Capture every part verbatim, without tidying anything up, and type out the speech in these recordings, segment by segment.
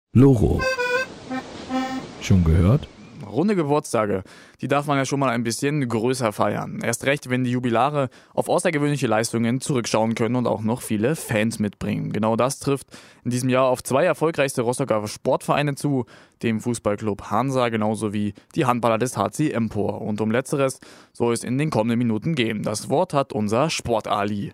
Loro. Schon gehört? Runde Geburtstage, die darf man ja schon mal ein bisschen größer feiern. Erst recht, wenn die Jubilare auf außergewöhnliche Leistungen zurückschauen können und auch noch viele Fans mitbringen. Genau das trifft in diesem Jahr auf zwei erfolgreichste Rostocker Sportvereine zu, dem Fußballclub Hansa genauso wie die Handballer des H C Empor. Und um Letzteres soll es in den kommenden Minuten gehen. Das Wort hat unser Sport-Ali.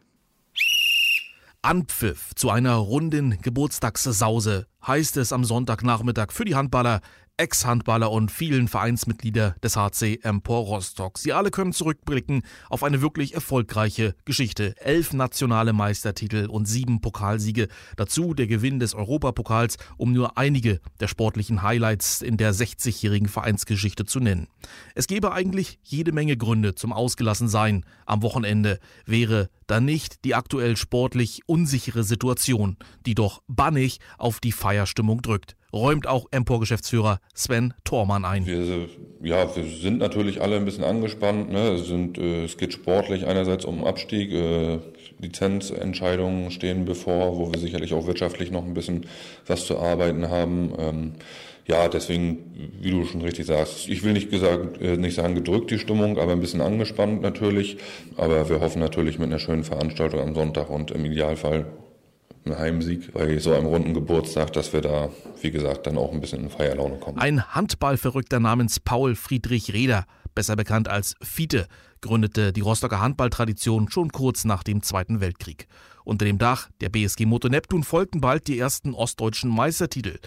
Anpfiff zu einer runden Geburtstagssause heißt es am Sonntagnachmittag für die Handballer, Ex-Handballer und vielen Vereinsmitglieder des H C Empor Rostock. Sie alle können zurückblicken auf eine wirklich erfolgreiche Geschichte. Elf nationale Meistertitel und sieben Pokalsiege. Dazu der Gewinn des Europapokals, um nur einige der sportlichen Highlights in der sechzigjährigen Vereinsgeschichte zu nennen. Es gäbe eigentlich jede Menge Gründe zum Ausgelassensein am Wochenende, wäre da nicht die aktuell sportlich unsichere Situation, die doch bannig auf die Feierstimmung drückt, räumt auch Empor-Geschäftsführer Sven Thormann ein. Wir, ja, wir sind natürlich alle ein bisschen angespannt. Ne? Es, sind, äh, es geht sportlich einerseits um Abstieg, äh, Lizenzentscheidungen stehen bevor, wo wir sicherlich auch wirtschaftlich noch ein bisschen was zu arbeiten haben. Ähm, ja, deswegen, wie du schon richtig sagst, ich will nicht, gesagt, äh, nicht sagen gedrückt die Stimmung, aber ein bisschen angespannt natürlich. Aber wir hoffen natürlich mit einer schönen Veranstaltung am Sonntag und im Idealfall ein Heimsieg bei so einem runden Geburtstag, dass wir da, wie gesagt, dann auch ein bisschen in Feierlaune kommen. Ein Handballverrückter namens Paul Friedrich Reder, besser bekannt als Fiete, gründete die Rostocker Handballtradition schon kurz nach dem Zweiten Weltkrieg. Unter dem Dach der B S G Moto Neptun folgten bald die ersten ostdeutschen Meistertitel.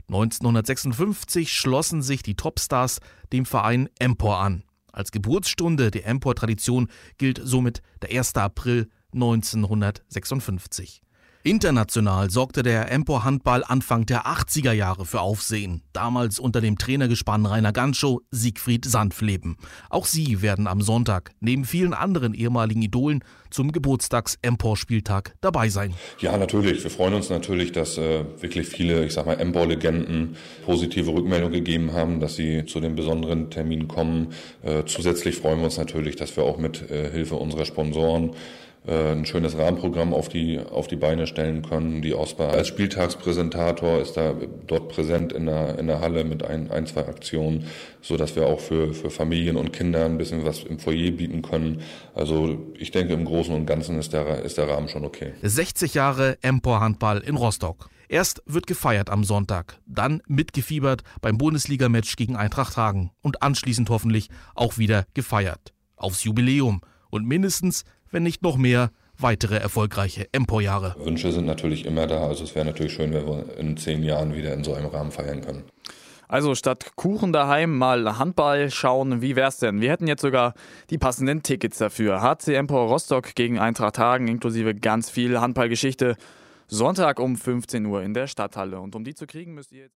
neunzehnhundertsechsundfünfzig schlossen sich die Topstars dem Verein Empor an. Als Geburtsstunde der Empor-Tradition gilt somit der erster April neunzehnhundertsechsundfünfzig. International sorgte der Empor-Handball Anfang der achtziger Jahre für Aufsehen. Damals unter dem Trainergespann Rainer Ganschow, Siegfried Sandfleben. Auch sie werden am Sonntag neben vielen anderen ehemaligen Idolen zum Geburtstags-Empor-Spieltag dabei sein. Ja, natürlich. Wir freuen uns natürlich, dass äh, wirklich viele, ich sag mal, Empor-Legenden positive Rückmeldungen gegeben haben, dass sie zu den besonderen Terminen kommen. Äh, zusätzlich freuen wir uns natürlich, dass wir auch mit äh, Hilfe unserer Sponsoren ein schönes Rahmenprogramm auf die auf die Beine stellen können. Die OSPA als Spieltagspräsentator ist da dort präsent in der in der Halle mit ein, ein zwei Aktionen, so dass wir auch für für Familien und Kinder ein bisschen was im Foyer bieten können. Also ich denke, im Großen und Ganzen ist der ist der Rahmen schon okay. sechzig Jahre Empor Handball in Rostock. Erst wird gefeiert am Sonntag, dann mitgefiebert beim Bundesliga-Match gegen Eintracht Hagen und anschließend hoffentlich auch wieder gefeiert. Aufs Jubiläum und mindestens, wenn nicht noch mehr, weitere erfolgreiche Empor-Jahre. Wünsche sind natürlich immer da, also es wäre natürlich schön, wenn wir in zehn Jahren wieder in so einem Rahmen feiern können. Also statt Kuchen daheim mal Handball schauen, wie wär's denn? Wir hätten jetzt sogar die passenden Tickets dafür. H C Empor Rostock gegen Eintracht Hagen, inklusive ganz viel Handballgeschichte. Sonntag um fünfzehn Uhr in der Stadthalle. Und um die zu kriegen, müsst ihr jetzt